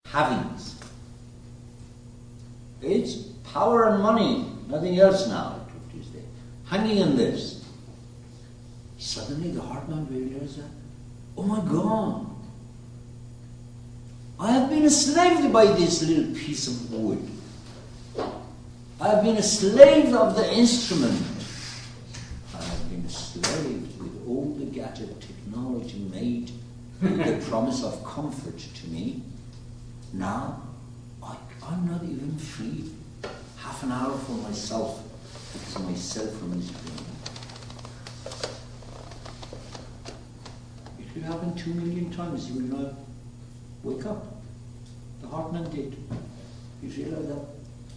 havings. It's power and money, nothing else now, Tuesday. Hanging in this. Suddenly the Hartman realized that, oh my God, I have been enslaved by this little piece of wood. I have been a slave of the instrument. I have been enslaved with all the gadget technology made with the promise of comfort to me. Now, I'm not even free. Half an hour for myself, because my cell phone is ringing. It will happen 2 million times. You will not wake up. The Hartman did. You realize that?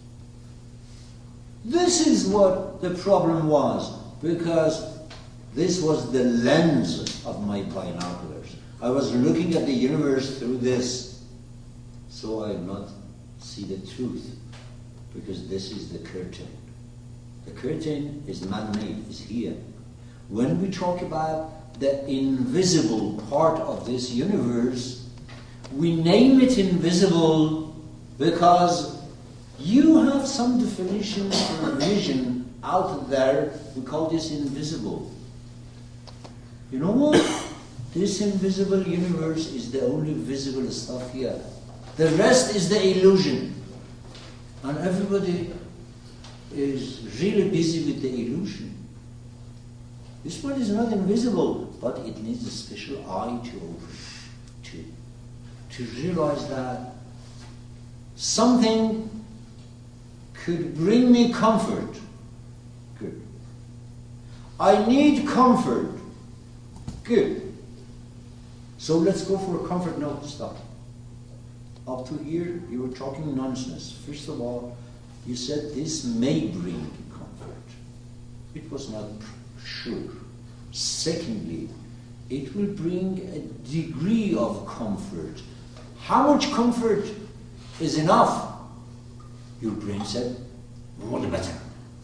This is what the problem was, because this was the lens of my binoculars. I was looking at the universe through this, so I would not see the truth, because this is the curtain. The curtain is man-made, is here. When we talk about the invisible part of this universe, we name it invisible because you have some definition for vision out there. We call this invisible. You know what? This invisible universe is the only visible stuff here. The rest is the illusion. And everybody is really busy with the illusion. This one is not invisible, but it needs a special eye to open, to realize that something could bring me comfort. Good. I need comfort. Good. So let's go for a comfort now. Stop. Up to here, you were talking nonsense. First of all, you said this may bring comfort. It was not sure. Secondly, it will bring a degree of comfort. How much comfort is enough? Your brain said, more the better.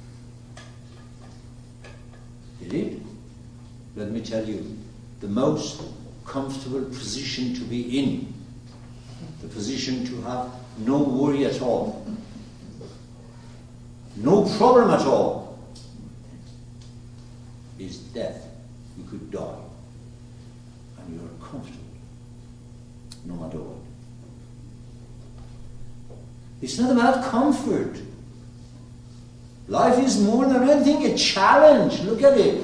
Did it? Let me tell you, the most comfortable position to be in, the position to have no worry at all, no problem at all, is death. You could die, and you are comfortable, no matter what. It's not about comfort. Life is more than anything a challenge. Look at it.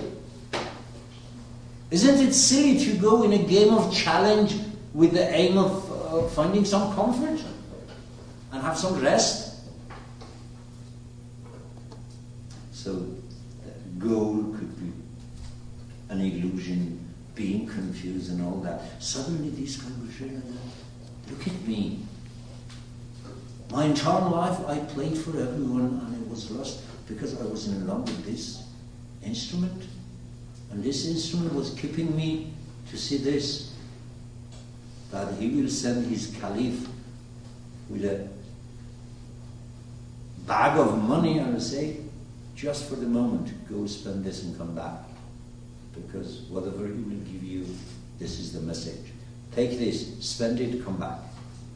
Isn't it silly to go in a game of challenge with the aim of finding some comfort and have some rest? So the goal could be an illusion, being confused and all that. Suddenly this guy was realizing, look at me. My entire life I played for everyone and I was lost because I was in love with this instrument. And this instrument was keeping me to see this, that he will send his caliph with a bag of money and say, just for the moment, go spend this and come back. Because whatever he will give you, this is the message. Take this, spend it, come back.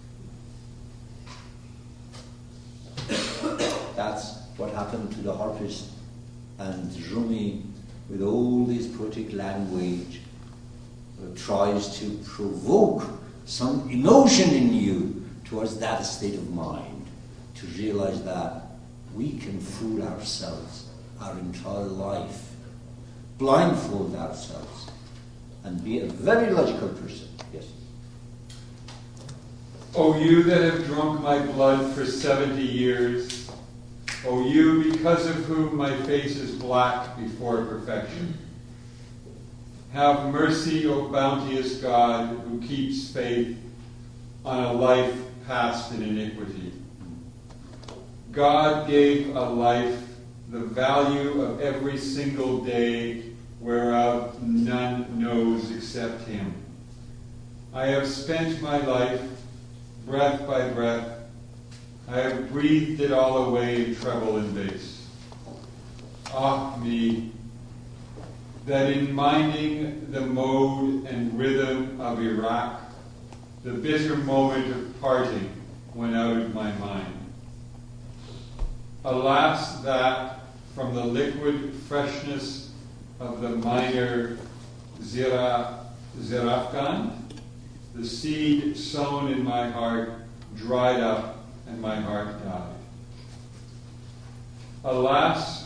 That's what happened to the harpist, and Rumi, with all this poetic language, tries to provoke some emotion in you towards that state of mind, to realize that we can fool ourselves our entire life, blindfold ourselves, and be a very logical person. Yes. O you that have drunk my blood for 70 years, O you because of whom my face is black before perfection, have mercy, O bounteous God, who keeps faith on a life passed in iniquity. God gave a life the value of every single day, whereof none knows except him. I have spent my life, breath by breath. I have breathed it all away in treble and bass. Ah me, that in minding the mode and rhythm of Iraq, the bitter moment of parting went out of my mind. Alas, that from the liquid freshness of the minor Zirafkan, the seed sown in my heart dried up and my heart died. Alas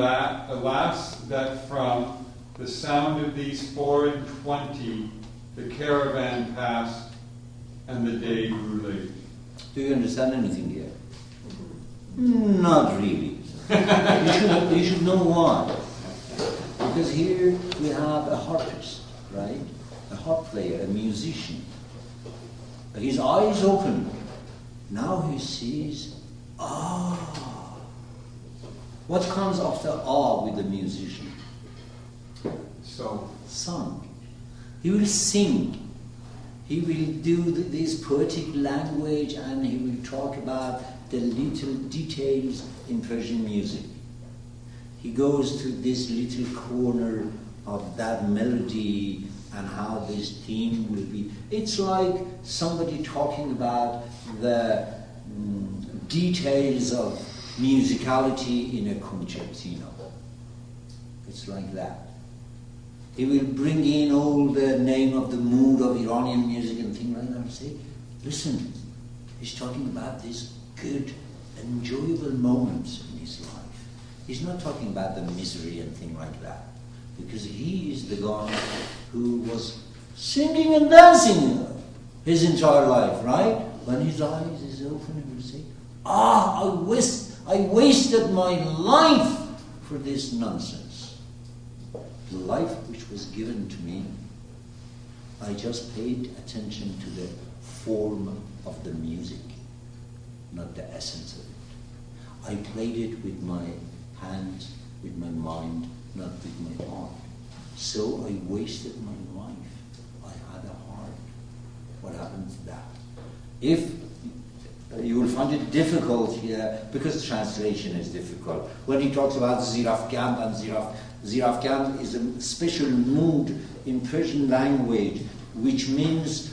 that from the sound of these 4:20 the caravan passed and the day grew late. Do you understand anything here? Not really. You should know why. Because here we have a harpist, right? A harp player, a musician. His eyes open. Now he sees, what comes after awe with the musician? Song. He will sing. He will do this poetic language, and he will talk about the little details in Persian music. He goes to this little corner of that melody and how this theme will be. It's like somebody talking about the details of musicality in a concertino. It's like that. He will bring in all the name of the mood of Iranian music and things like that and say, listen, he's talking about these good, enjoyable moments in his life. He's not talking about the misery and things like that. Because he is the guy who was singing and dancing his entire life, right? When his eyes is open, he will say, I wasted my life for this nonsense. The life which was given to me, I just paid attention to the form of the music, not the essence of it. I played it with my hands, with my mind, not with my heart. So I wasted my life. I had a heart. What happened to that? If you will find it difficult here, because translation is difficult. When he talks about Zirafkan and Zirafkan is a special mood in Persian language, which means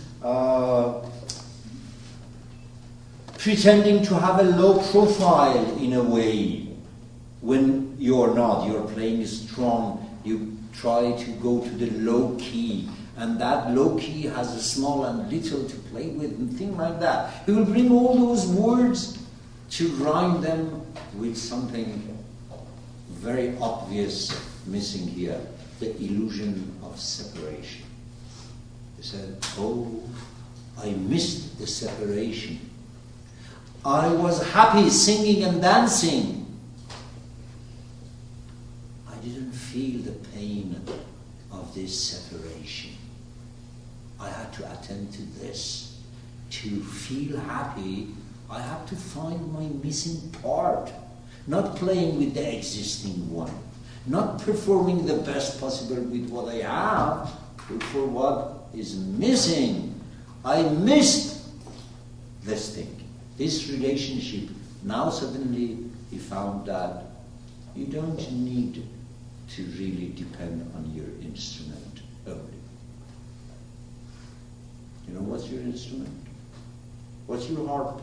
pretending to have a low profile in a way. When you're not, you're playing strong, you try to go to the low key, and that low key has a small and little to play with and things like that. He will bring all those words to rhyme them with something very obvious missing here, the illusion of separation. He said, I missed the separation. I was happy singing and dancing. I didn't feel the pain of this separation. I had to attend to this. To feel happy, I had to find my missing part. Not playing with the existing one. Not performing the best possible with what I have, but for what is missing. I missed this thing, this relationship. Now suddenly he found that you don't need to really depend on your instrument only. You know what's your instrument? What's your harp?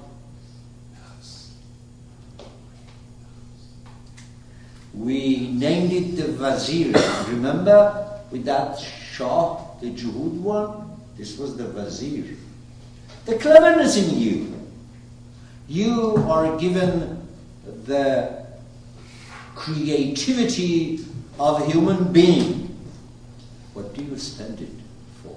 We named it the Wazir. Remember with that Shah, the Juhud one? This was the Wazir. The cleverness in you. You are given the creativity of a human being. What do you spend it for?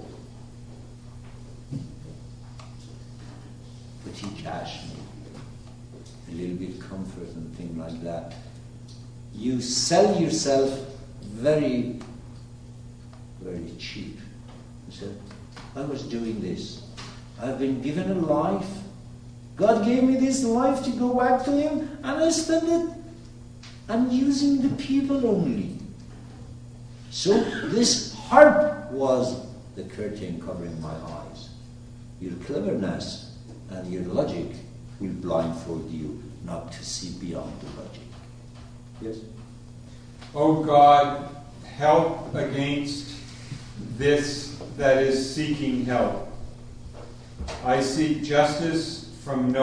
Petty cash, a little bit comfort and things like that. You sell yourself very, very cheap. You said, I was doing this. I've been given a life. God gave me this life to go back to Him, and I spend it. I'm using the people only. So this harp was the curtain covering my eyes. Your cleverness and your logic will blindfold you not to see beyond the logic. Yes? O God, help against this that is seeking help. I seek justice from no